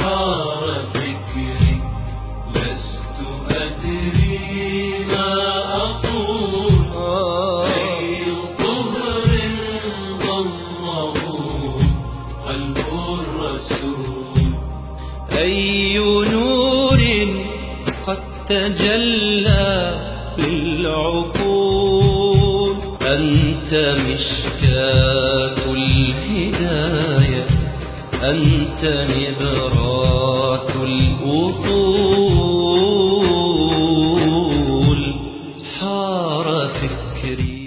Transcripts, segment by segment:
حار فكري لست أدري ما أقول أي طهر ضمه قلب الرسول أي نور قد تجلى للعقول أنت مشكاة الهداية أنت نبراس الأصول حار فكري.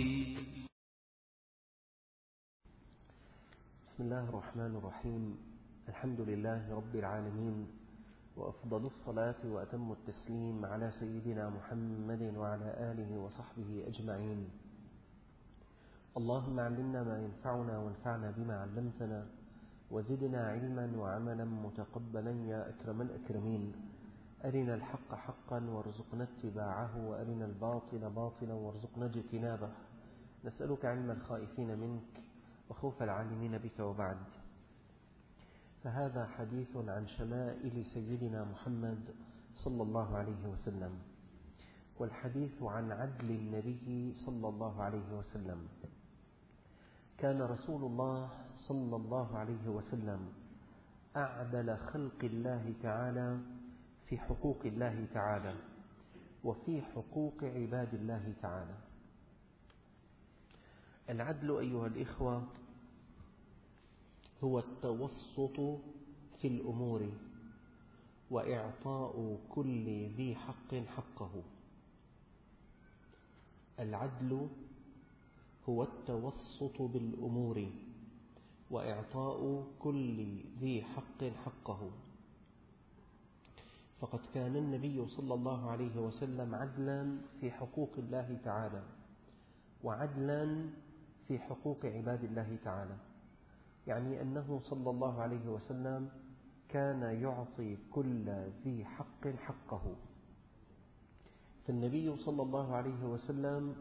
بسم الله الرحمن الرحيم. الحمد لله رب العالمين، وأفضل الصلاة وأتم التسليم على سيدنا محمد وعلى آله وصحبه أجمعين. اللهم علمنا ما ينفعنا وانفعنا بما علمتنا، وزدنا علما وعملا متقبلا يا أكرم الأكرمين. أرنا الحق حقا وارزقنا اتباعه، وأرنا الباطل باطلا وارزقنا اجتنابه. نسألك علم الخائفين منك وخوف العالمين بك. وبعد، فهذا حديث عن شمائل سيدنا محمد صلى الله عليه وسلم، والحديث عن عدل النبي صلى الله عليه وسلم. كان رسول الله صلى الله عليه وسلم أعدل خلق الله تعالى في حقوق الله تعالى وفي حقوق عباد الله تعالى. العدل أيها الإخوة هو التوسط في الأمور وإعطاء كل ذي حق حقه. العدل هو التوسط بالأمور وإعطاء كل ذي حق حقه. فقد كان النبي صلى الله عليه وسلم عدلا في حقوق الله تعالى وعدلا في حقوق عباد الله تعالى، يعني أنه صلى الله عليه وسلم كان يعطي كل ذي حق حقه. فالنبي صلى الله عليه وسلم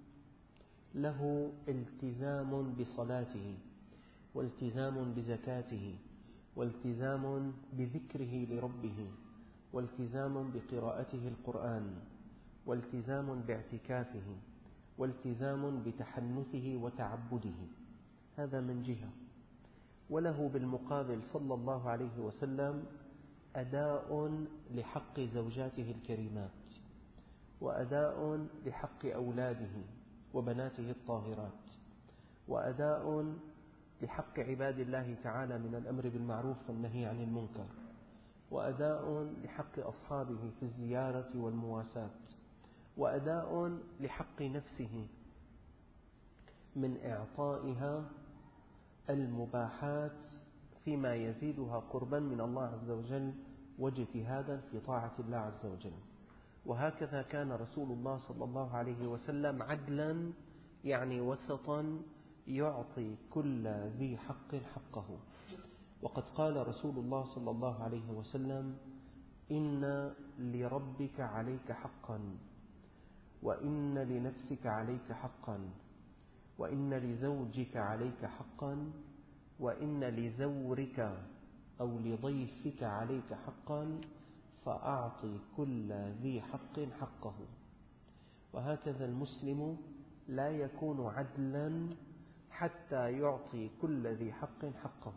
له التزام بصلاته، والتزام بزكاته، والتزام بذكره لربه، والتزام بقراءته القرآن، والتزام باعتكافه، والتزام بتحنثه وتعبده. هذا من جهة. وله بالمقابل صلى الله عليه وسلم أداء لحق زوجاته الكريمات، وأداء لحق أولاده وبناته الطاهرات، وأداء لحق عباد الله تعالى من الأمر بالمعروف والنهي عن المنكر، وأداء لحق أصحابه في الزيارة والمواساة، وأداء لحق نفسه من إعطائها المباحات فيما يزيدها قربا من الله عز وجل واجتهادا في طاعة الله عز وجل. وهكذا كان رسول الله صلى الله عليه وسلم عدلا، يعني وسطا، يعطي كل ذي حق حقه. وقد قال رسول الله صلى الله عليه وسلم: إن لربك عليك حقا، وإن لنفسك عليك حقا، وإن لزوجك عليك حقا، وإن لزورك أو لضيفك عليك حقا، فأعطي كل ذي حق حقه. وهكذا المسلم لا يكون عدلا حتى يعطي كل ذي حق حقه.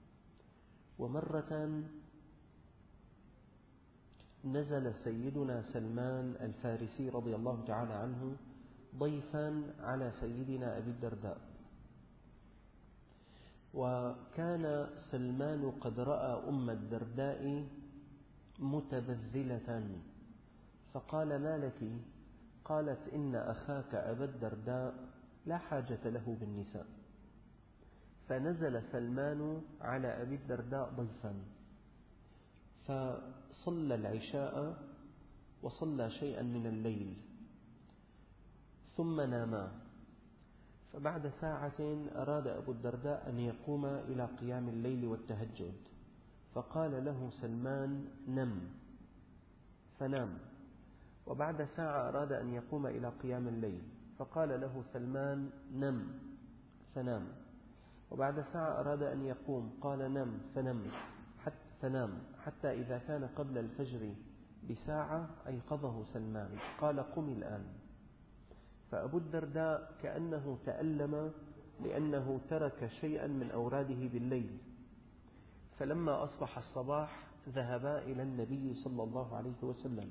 ومرة نزل سيدنا سلمان الفارسي رضي الله تعالى عنه ضيفا على سيدنا أبي الدرداء، وكان سلمان قد رأى أم الدرداء متبذلة، فقال: ما لك؟ قالت: إن أخاك أبا الدرداء لا حاجة له بالنساء. فنزل سلمان على أبي الدرداء ضيفا، فصلى العشاء وصلى شيئا من الليل ثم ناما. فبعد ساعة أراد أبو الدرداء أن يقوم إلى قيام الليل والتهجد، فقال له سلمان: نم. فنام. وبعد ساعة أراد أن يقوم إلى قيام الليل، فقال له سلمان: نم. فنام. وبعد ساعة أراد أن يقوم، قال: نم. فنم. فنام حتى إذا كان قبل الفجر بساعة أيقظه سلمان قال قم الآن. فأبو الدرداء كأنه تألم لأنه ترك شيئا من أوراده بالليل، فلما أصبح الصباح ذهبا إلى النبي صلى الله عليه وسلم،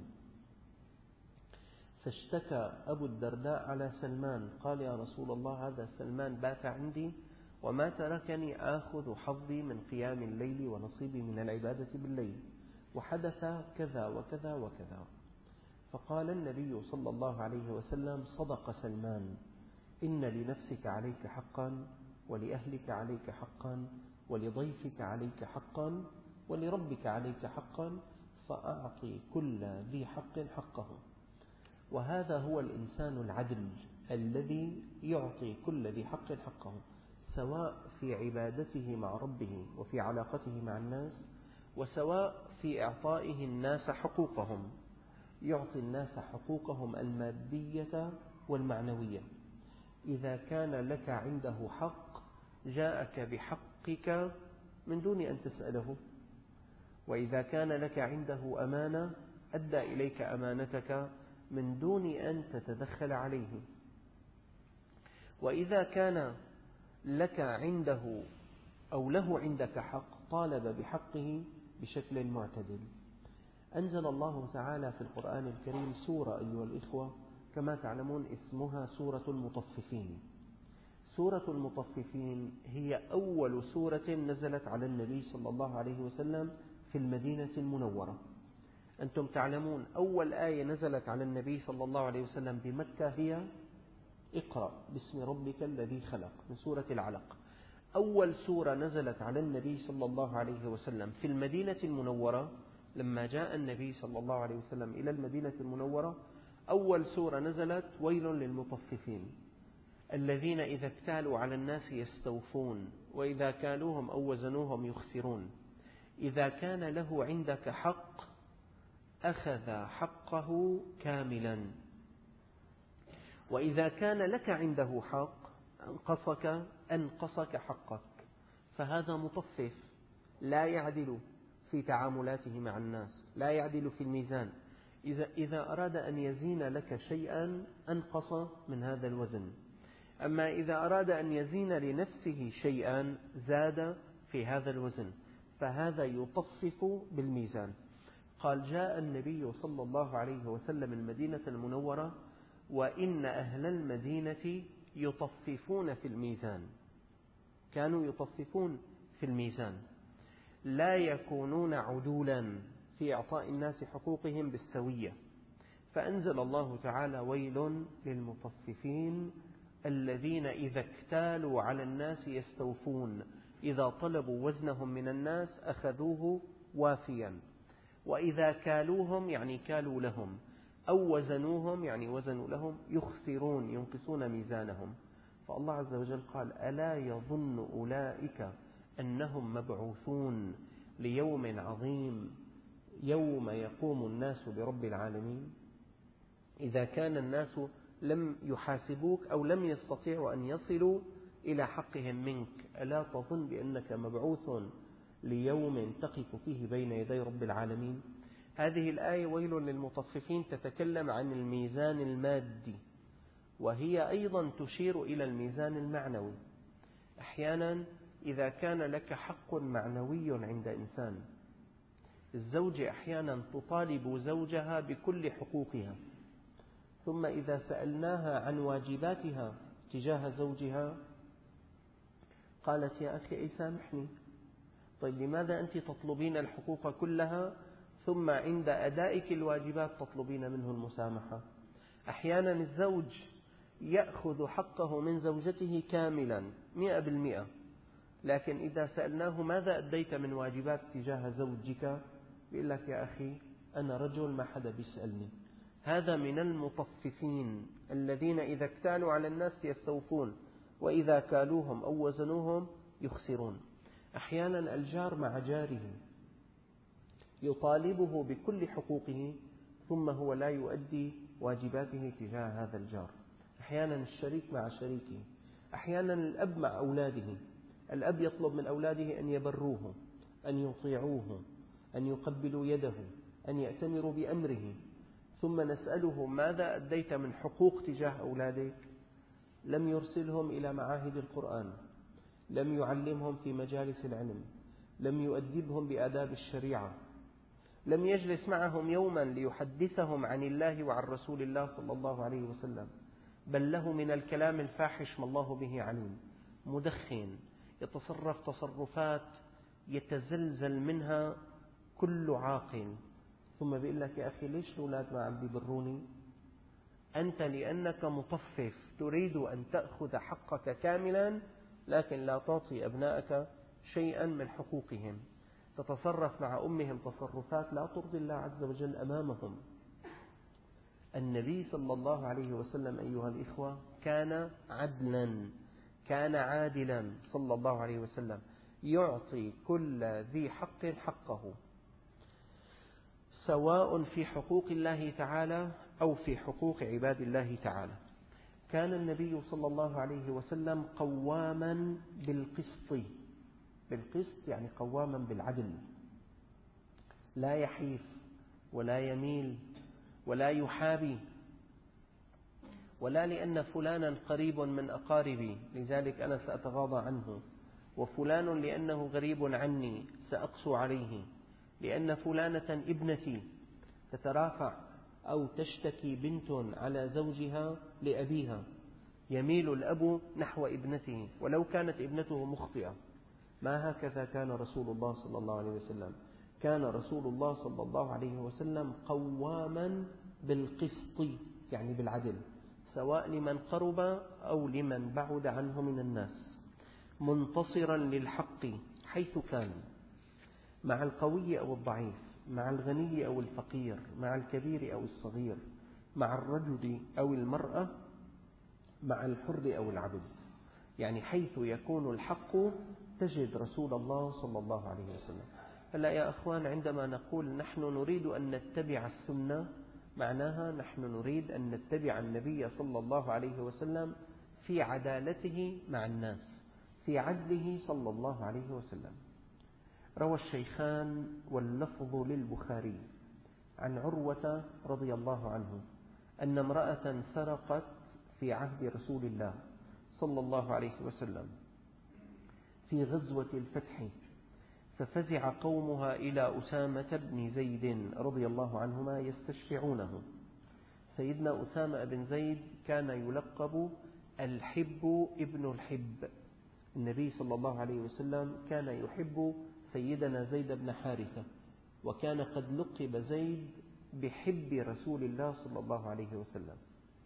فاشتكى أبو الدرداء على سلمان، قال يا رسول الله هذا سلمان بات عندي وما تركني آخذ حظي من قيام الليل ونصيبي من العبادة بالليل، وحدث كذا وكذا وكذا. فقال النبي صلى الله عليه وسلم صدق سلمان، إن لنفسك عليك حقا، ولأهلك عليك حقا، ولضيفك عليك حقا، ولربك عليك حقا، فأعطي كل ذي حق حقه. وهذا هو الإنسان العدل الذي يعطي كل ذي حق حقه، سواء في عبادته مع ربه وفي علاقته مع الناس، وسواء في إعطائه الناس حقوقهم، يعطي الناس حقوقهم المادية والمعنوية. إذا كان لك عنده حق جاءك بحقك من دون أن تسأله، وإذا كان لك عنده أمانة أدى إليك أمانتك من دون أن تتدخل عليه، وإذا كان لك عنده أو له عندك حق طالب بحقه بشكل معتدل. أنزل الله تعالى في القرآن الكريم سورة أيها الإخوة كما تعلمون اسمها سورة المطففين. سورة المطففين هي أول سورة نزلت على النبي صلى الله عليه وسلم في المدينة المنورة. أنتم تعلمون أول آية نزلت على النبي صلى الله عليه وسلم بمكة هي اقرأ باسم ربك الذي خلق من سورة العلق. أول سورة نزلت على النبي صلى الله عليه وسلم في المدينة المنورة لما جاء النبي صلى الله عليه وسلم إلى المدينة المنورة، أول سورة نزلت ويل للمطففين الذين إذا اكتالوا على الناس يستوفون وإذا كالوهم أو وزنوهم يخسرون. إذا كان له عندك حق أخذ حقه كاملا، وإذا كان لك عنده حق أنقصك حقك، فهذا مطفف لا يعدل في تعاملاته مع الناس، لا يعدل في الميزان. إذا أراد أن يزين لك شيئا أنقص من هذا الوزن، أما إذا أراد أن يزين لنفسه شيئا زاد في هذا الوزن، فهذا يطفف بالميزان. قال جاء النبي صلى الله عليه وسلم المدينة المنورة وإن أهل المدينة يطففون في الميزان، كانوا يطففون في الميزان، لا يكونون عدولا في إعطاء الناس حقوقهم بالسوية. فأنزل الله تعالى ويل للمطففين الذين إذا اكتالوا على الناس يستوفون، إذا طلبوا وزنهم من الناس أخذوه وافيا، وإذا كالوهم يعني كالوا لهم، أو وزنوهم يعني وزنوا لهم يخسرون ينقصون ميزانهم. فالله عز وجل قال ألا يظن أولئك أنهم مبعوثون ليوم عظيم يوم يقوم الناس برب العالمين. إذا كان الناس لم يحاسبوك أو لم يستطيعوا أن يصلوا إلى حقهم منك، ألا تظن بأنك مبعوث ليوم تقف فيه بين يدي رب العالمين؟ هذه الآية ويل للمطففين تتكلم عن الميزان المادي، وهي أيضا تشير إلى الميزان المعنوي. أحيانا إذا كان لك حق معنوي عند إنسان، الزوجة أحيانا تطالب زوجها بكل حقوقها، ثم إذا سألناها عن واجباتها تجاه زوجها قالت يا أخي أي سامحني، طيب لماذا أنت تطلبين الحقوق كلها ثم عند أدائك الواجبات تطلبين منه المسامحة؟ أحيانا الزوج يأخذ حقه من زوجته كاملا 100%، لكن إذا سألناه ماذا أديت من واجبات تجاه زوجك يقول لك يا أخي أنا رجل ما حدا بيسألني. هذا من المطففين الذين إذا اكتالوا على الناس يستوفون وإذا كالوهم أو وزنوهم يخسرون. أحيانا الجار مع جاره يطالبه بكل حقوقه ثم هو لا يؤدي واجباته تجاه هذا الجار. أحيانا الشريك مع شريكه، أحيانا الأب مع أولاده، الأب يطلب من أولاده أن يبروه، أن يطيعوه، أن يقبلوا يده، أن يأتمروا بأمره، ثم نسأله ماذا أديت من حقوق تجاه أولادك؟ لم يرسلهم إلى معاهد القرآن، لم يعلمهم في مجالس العلم، لم يؤدبهم بآداب الشريعة، لم يجلس معهم يوما ليحدثهم عن الله وعن رسول الله صلى الله عليه وسلم، بل له من الكلام الفاحش ما الله به عليم. مدخن، يتصرف تصرفات يتزلزل منها كل عاقل، ثم بيقول لك يا أخي ليش الأولاد ما عم بيبروني؟ أنت لأنك مطفف تريد أن تأخذ حقك كاملا، لكن لا تعطي أبنائك شيئا من حقوقهم، تتصرف مع أمهم تصرفات لا ترضي الله عز وجل أمامهم. النبي صلى الله عليه وسلم أيها الإخوة كان عدلا، كان عادلا صلى الله عليه وسلم، يعطي كل ذي حق حقه، سواء في حقوق الله تعالى أو في حقوق عباد الله تعالى. كان النبي صلى الله عليه وسلم قواما بالقسط، بالقسط يعني قواما بالعدل، لا يحيف ولا يميل ولا يحابي، ولا لأن فلانا قريب من أقاربي لذلك أنا سأتغاضى عنه، وفلان لأنه غريب عني سأقسو عليه، لأن فلانة ابنتي تترافع أو تشتكي بنت على زوجها لأبيها، يميل الأب نحو ابنته ولو كانت ابنته مخطئة. ما هكذا كان رسول الله صلى الله عليه وسلم، كان رسول الله صلى الله عليه وسلم قواما بالقسط يعني بالعدل، سواء لمن قرب أو لمن بعد عنه من الناس، منتصرا للحق حيث كان، مع القوي أو الضعيف، مع الغني أو الفقير، مع الكبير أو الصغير، مع الرجل أو المرأة، مع الحر أو العبد، يعني حيث يكون الحق تجد رسول الله صلى الله عليه وسلم. هلا يا أخوان، عندما نقول نحن نريد أن نتبع السنة، معناها نحن نريد أن نتبع النبي صلى الله عليه وسلم في عدالته مع الناس، في عدله صلى الله عليه وسلم. روى الشيخان واللفظ للبخاري عن عروة رضي الله عنه أن امرأة سرقت في عهد رسول الله صلى الله عليه وسلم في غزوة الفتح، ففزع قومها إلى أسامة بن زيد رضي الله عنهما يستشفعونه. سيدنا أسامة بن زيد كان يلقب الحب ابن الحب، النبي صلى الله عليه وسلم كان يحب سيدنا زيد بن حارثة، وكان قد لقب زيد بحب رسول الله صلى الله عليه وسلم.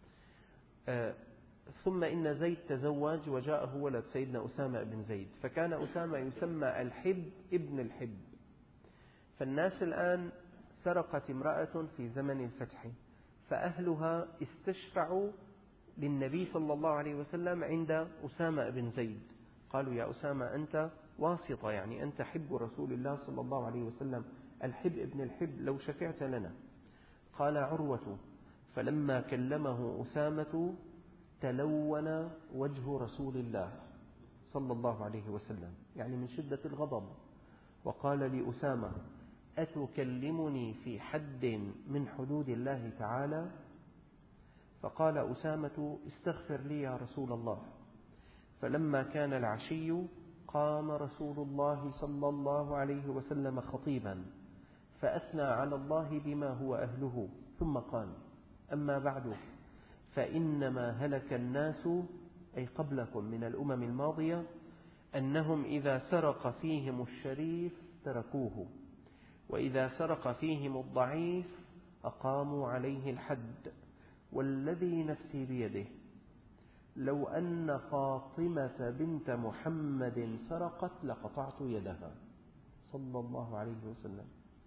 ثم إن زيد تزوج وجاءه ولد سيدنا أسامة بن زيد، فكان أسامة يسمى الحب ابن الحب. فالناس الآن سرقت امرأة في زمن الفتح، فأهلها استشفعوا للنبي صلى الله عليه وسلم عند أسامة بن زيد، قالوا يا أسامة أنت واسطة، يعني أنت حب رسول الله صلى الله عليه وسلم، الحب ابن الحب، لو شفعت لنا. قال عروة فلما كلمه أسامة تلون وجه رسول الله صلى الله عليه وسلم، يعني من شدة الغضب، وقال لأسامة أتكلمني في حد من حدود الله تعالى؟ فقال أسامة استغفر لي يا رسول الله. فلما كان العشي قام رسول الله صلى الله عليه وسلم خطيبا فأثنى على الله بما هو أهله، ثم قال أما بعد فإنما هلك الناس أي قبلكم من الأمم الماضية أنهم إذا سرق فيهم الشريف تركوه، وإذا سرق فيهم الضعيف أقاموا عليه الحد، والذي نفسي بيده لو أن فاطمة بنت محمد سرقت لقطعت يدها صلى الله عليه وسلم.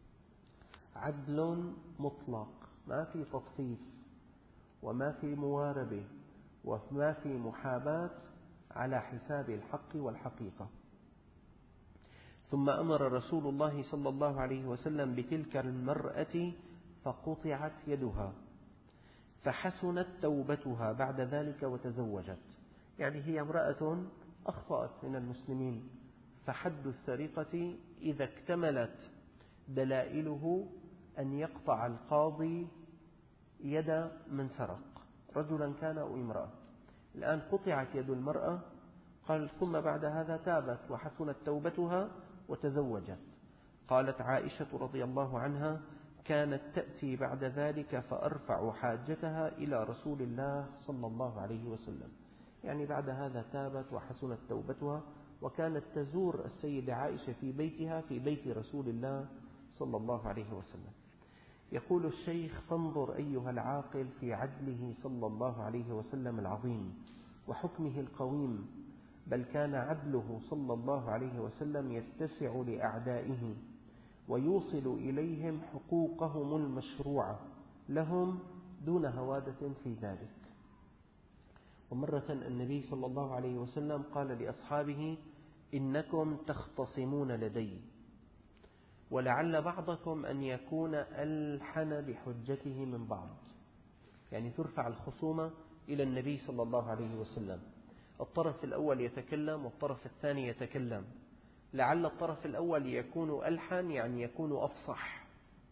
عدل مطلق، ما في تطفيف وما في مواربة وما في محاباة على حساب الحق والحقيقة. ثم أمر رسول الله صلى الله عليه وسلم بتلك المرأة فقطعت يدها، فحسنت توبتها بعد ذلك وتزوجت، يعني هي امرأة أخطأت من المسلمين، فحد السرقة إذا اكتملت دلائله أن يقطع القاضي يد من سرق، رجلا كان أو امرأة. الآن قطعت يد المرأة، قال ثم بعد هذا تابت وحسنت توبتها وتزوجت. قالت عائشة رضي الله عنها: كانت تأتي بعد ذلك فأرفع حاجتها إلى رسول الله صلى الله عليه وسلم، يعني بعد هذا تابت وحسنت توبتها، وكانت تزور السيدة عائشة في بيتها في بيت رسول الله صلى الله عليه وسلم. يقول الشيخ: فانظر أيها العاقل في عدله صلى الله عليه وسلم العظيم وحكمه القويم، بل كان عدله صلى الله عليه وسلم يتسع لأعدائه ويوصل إليهم حقوقهم المشروعة لهم دون هوادة في ذلك. ومرة النبي صلى الله عليه وسلم قال لأصحابه: إنكم تختصمون لدي، ولعل بعضكم أن يكون ألحن بحجته من بعض، يعني ترفع الخصومة إلى النبي صلى الله عليه وسلم، الطرف الأول يتكلم والطرف الثاني يتكلم، لعل الطرف الأول يكون ألحن، يعني يكون أفصح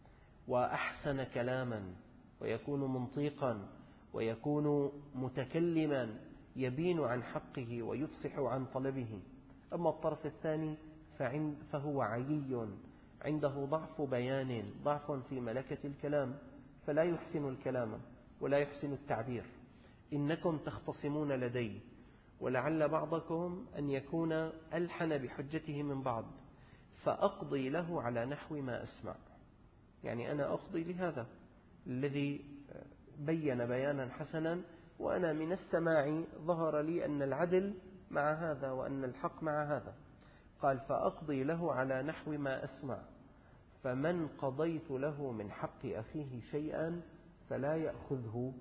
وأحسن كلاما ويكون منطيقا ويكون متكلما يبين عن حقه ويفصح عن طلبه. أما الطرف الثاني فهو عيي، عنده ضعف بيان، ضعف في ملكة الكلام، فلا يحسن الكلام ولا يحسن التعبير. إنكم تختصمون لدي، ولعل بعضكم أن يكون ألحن بحجته من بعض، فأقضي له على نحو ما أسمع، يعني أنا أقضي لهذا الذي بين بيانا حسنا، وأنا من السماع ظهر لي أن العدل مع هذا وأن الحق مع هذا. قال: فأقضي له على نحو ما أسمع، فمن قضيت له من حق أخيه شيئا فلا يأخذه،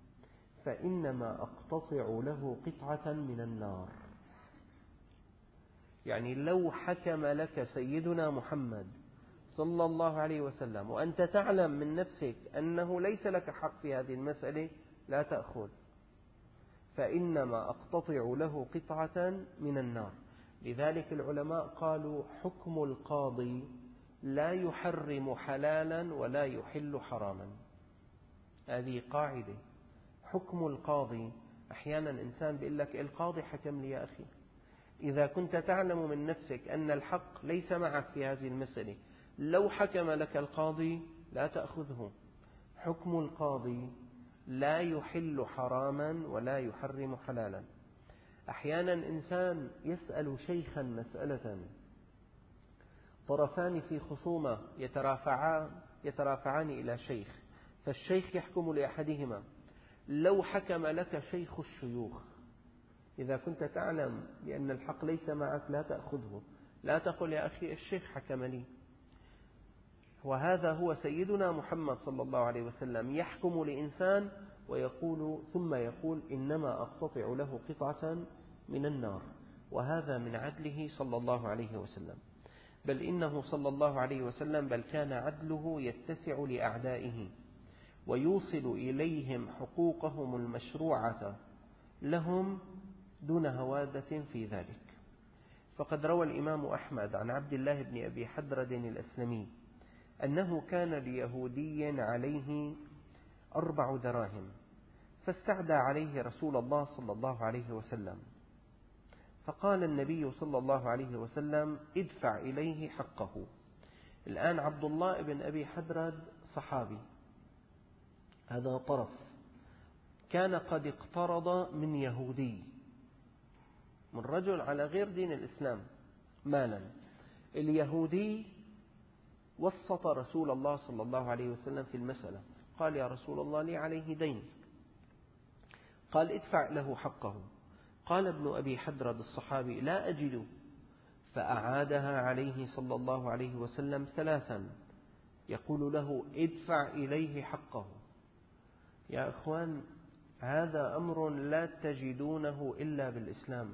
فإنما أقتطع له قطعة من النار. يعني لو حكم لك سيدنا محمد صلى الله عليه وسلم وأنت تعلم من نفسك أنه ليس لك حق في هذه المسألة، لا تأخذ، فإنما أقتطع له قطعة من النار. لذلك العلماء قالوا: حكم القاضي لا يحرم حلالا ولا يحل حراما. هذه قاعدة. حكم القاضي، أحيانا إنسان بيقول لك: القاضي حكم لي يا أخي، إذا كنت تعلم من نفسك أن الحق ليس معك في هذه المسألة، لو حكم لك القاضي لا تأخذه. حكم القاضي لا يحل حراما ولا يحرم حلالا. أحيانا إنسان يسأل شيخا مسألة، طرفان في خصومة يترافعان إلى شيخ، فالشيخ يحكم لأحدهما. لو حكم لك شيخ الشيوخ، إذا كنت تعلم بأن الحق ليس معك لا تأخذه، لا تقل: يا أخي الشيخ حكم لي. وهذا هو سيدنا محمد صلى الله عليه وسلم، يحكم لإنسان ويقول ثم يقول: إنما أقتطع له قطعة من النار. وهذا من عدله صلى الله عليه وسلم. بل إنه صلى الله عليه وسلم بل كان عدله يتسع لأعدائه ويوصل إليهم حقوقهم المشروعة لهم دون هوادة في ذلك. فقد روى الإمام أحمد عن عبد الله بن أبي حدرد الأسلمي أنه كان ليهودي عليه 4 دراهم، فاستعدى عليه رسول الله صلى الله عليه وسلم، فقال النبي صلى الله عليه وسلم: ادفع إليه حقه. الآن عبد الله بن أبي حدرد صحابي، هذا طرف، كان قد اقترض من يهودي، من رجل على غير دين الإسلام، مالا. اليهودي وسط رسول الله صلى الله عليه وسلم في المسألة، قال: يا رسول الله لي عليه دين. قال: ادفع له حقه. قال ابن أبي حدرد الصحابي: لا أجد، فأعادها عليه صلى الله عليه وسلم 3 يقول له: ادفع إليه حقه. يا أخوان، هذا أمر لا تجدونه إلا بالإسلام،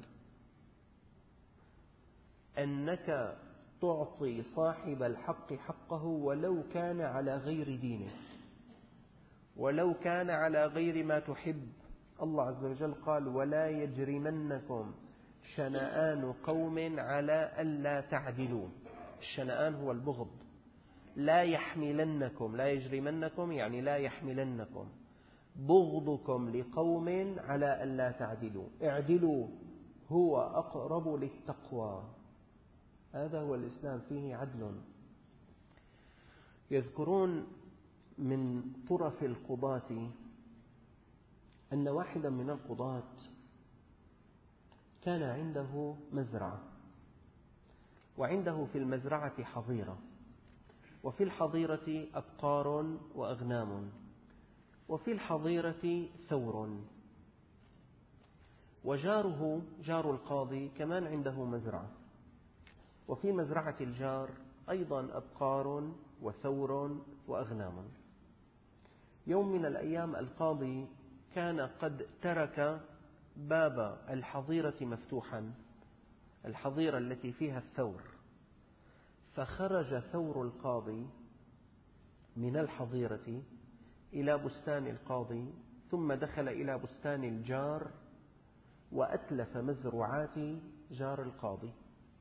أنك تعطي صاحب الحق حقه ولو كان على غير دينه، ولو كان على غير ما تحب. الله عز وجل قال: ولا يجرمنكم شنآن قوم على ألا تعدلوا. الشنآن هو البغض، لا يحملنكم، لا يجرمنكم يعني لا يحملنكم بغضكم لقوم على ألا تعدلوا، اعدلوا هو أقرب للتقوى. هذا هو الإسلام، فيه عدل. يذكرون من طرف القضاة أن واحدا من القضاة كان عنده مزرعة، وعنده في المزرعة حظيرة، وفي الحظيرة أبقار وأغنام، وفي الحظيرة ثور. وجاره جار القاضي كمان عنده مزرعة، وفي مزرعة الجار أيضا أبقار وثور وأغنام. يوم من الأيام القاضي كان قد ترك باب الحظيرة مفتوحا، الحظيرة التي فيها الثور، فخرج ثور القاضي من الحظيرة إلى بستان القاضي، ثم دخل إلى بستان الجار وأتلف مزروعات جار القاضي.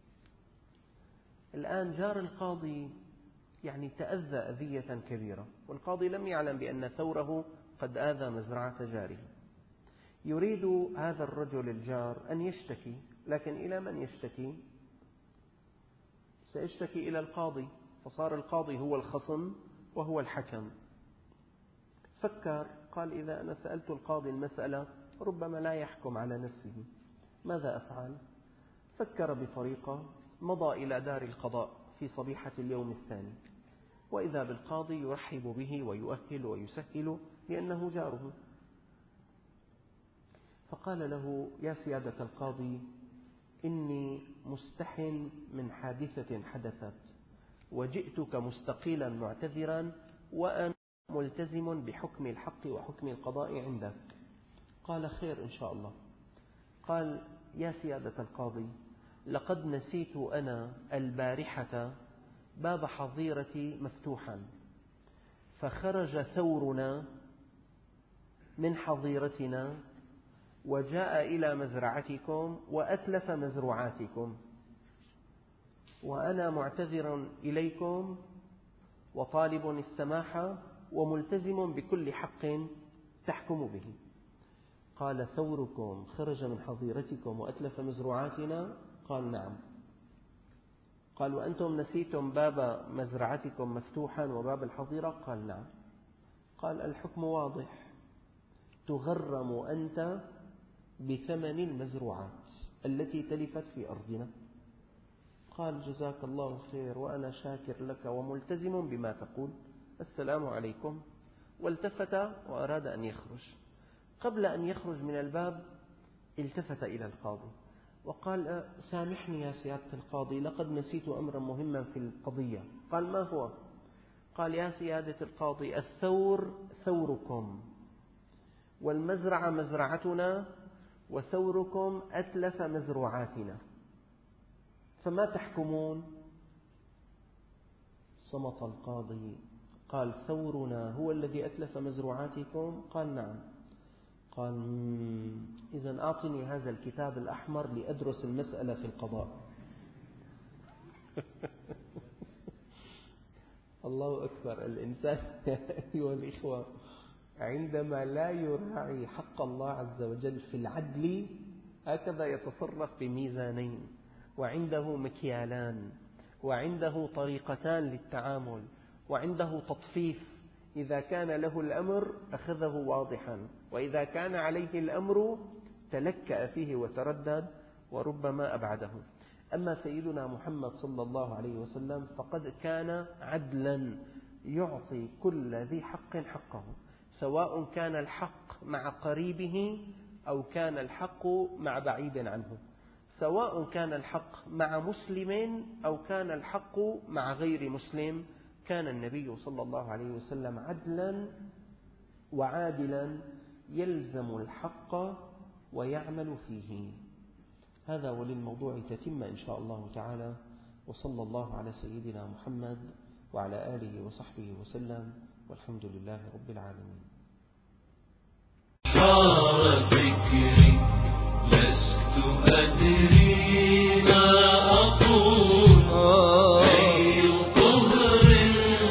الآن جار القاضي يعني تأذى أذية كبيرة، والقاضي لم يعلم بأن ثوره قد آذى مزرعة جاره. يريد هذا الرجل الجار أن يشتكي، لكن إلى من يشتكي؟ سيشتكي إلى القاضي، فصار القاضي هو الخصم وهو الحكم. فكر، قال إذا أنا سألت القاضي المسألة ربما لا يحكم على نفسه، ماذا أفعل؟ فكر بطريقة، مضى إلى دار القضاء في صبيحة اليوم الثاني، وإذا بالقاضي يرحب به ويؤهل ويسهل لأنه جاره. فقال له: يا سيادة القاضي، إني مستح من حادثة حدثت، وجئتك مستقيلا معتذرا، وأنا ملتزم بحكم الحق وحكم القضاء عندك. قال: خير إن شاء الله. قال: يا سيادة القاضي، لقد نسيت أنا البارحة باب حظيرتي مفتوحا، فخرج ثورنا من حظيرتنا وجاء إلى مزرعتكم وأتلف مزروعاتكم، وأنا معتذر إليكم وطالب السماحة وملتزم بكل حق تحكم به. قال: ثوركم خرج من حظيرتكم وأتلف مزروعاتنا؟ قال: نعم. قال: وأنتم نسيتم باب مزرعتكم مفتوحا وباب الحظيرة؟ قال: نعم. قال: الحكم واضح، تغرم أنت بثمن المزروعات التي تلفت في أرضنا. قال: جزاك الله خير، وأنا شاكر لك وملتزم بما تقول، السلام عليكم. والتفت وأراد أن يخرج. قبل أن يخرج من الباب التفت إلى القاضي وقال: سامحني يا سيادة القاضي، لقد نسيت أمرا مهما في القضية. قال: ما هو؟ قال: يا سيادة القاضي، الثور ثوركم، والمزرعة مزرعتنا، وثوركم أتلف مزروعاتنا، فما تحكمون؟ صمت القاضي. قال: ثورنا هو الذي أتلف مزروعاتكم؟ قال: نعم. قال: إذن أعطني هذا الكتاب الأحمر لأدرس المسألة في القضاء. الله أكبر. الإنسان أيها الإخوة عندما لا يراعي حق الله عز وجل في العدل هكذا يتصرف بميزانين، وعنده مكيالان، وعنده طريقتان للتعامل، وعنده تطفيف. إذا كان له الأمر أخذه واضحا، وإذا كان عليه الأمر تلكأ فيه وتردد وربما أبعده. أما سيدنا محمد صلى الله عليه وسلم فقد كان عدلا، يعطي كل ذي حق حقه، سواء كان الحق مع قريبه أو كان الحق مع بعيد عنه، سواء كان الحق مع مسلم أو كان الحق مع غير مسلم. كان النبي صلى الله عليه وسلم عدلا وعادلا، يلزم الحق ويعمل فيه. هذا وللموضوع تتم إن شاء الله تعالى، وصلى الله على سيدنا محمد وعلى آله وصحبه وسلم، والحمد لله رب العالمين. حار فكري لست أدري ما أقول، أي طهر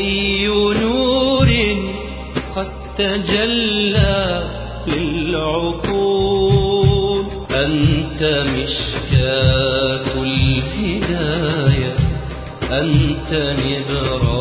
أي نور قد تجلى للعقول. أنت مشكاة الهداية، أنت نبرة